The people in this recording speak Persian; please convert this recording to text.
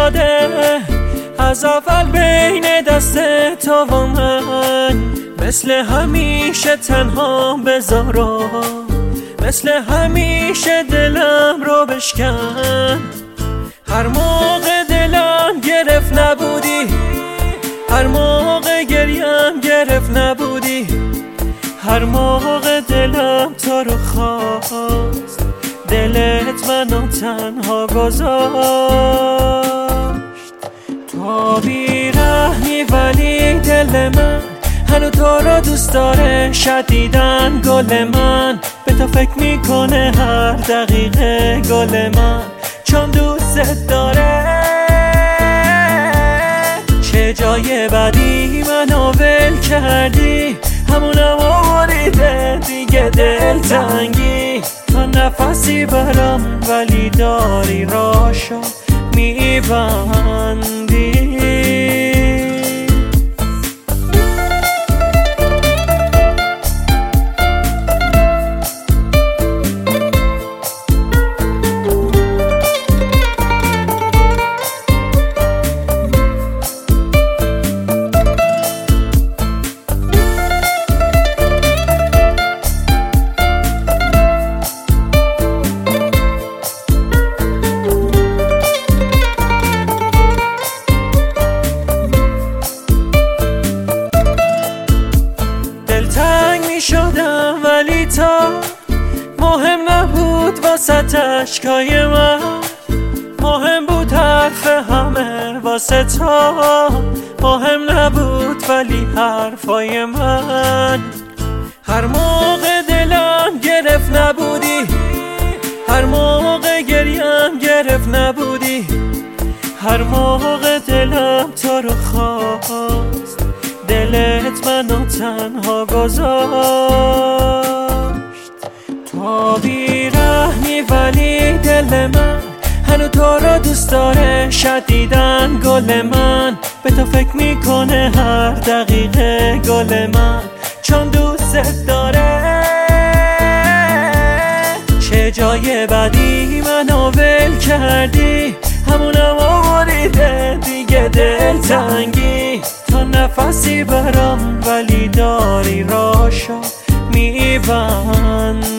شده از اول بین دست تو و من. مثل همیشه تنها بذارم، مثل همیشه دلم رو بشکن. هر موقع دلم گرفت نبودی، هر موقع گریم گرفت نبودی، هر موقع دلم تو رو خواست دلت منو تنها گذاشت. تو بیرحمی ولی دل من هنو تو رو دوست داره شدیدن. گل من به تو فکر میکنه هر دقیقه گل من، چون دوست داره. چه جای بدی منو ول کردی، همونم آوریده دیگه دلتنگی. تا نفسی برم ولی داری راشو میبندی. شدم ولی تا مهم نبود واسه اشکای من، مهم بود حرف همه واسه تا. مهم نبود ولی حرفای من. هر موقع دلم گرفت نبودی، هر موقع گریم گرفت نبودی، هر موقع دلم تو رو خواست دلت منو تنها گذاشت. تو بیرحمی ولی دل من هنو تو رو دوست داره شدیدن. گل من به تو فکر میکنه هر دقیقه گل من، چون دوست داره. چه جای بدی منو ول کردی، همونم آوریده دیگه دلتنگی. تا نفسی برم ولی داری راشو میبندی.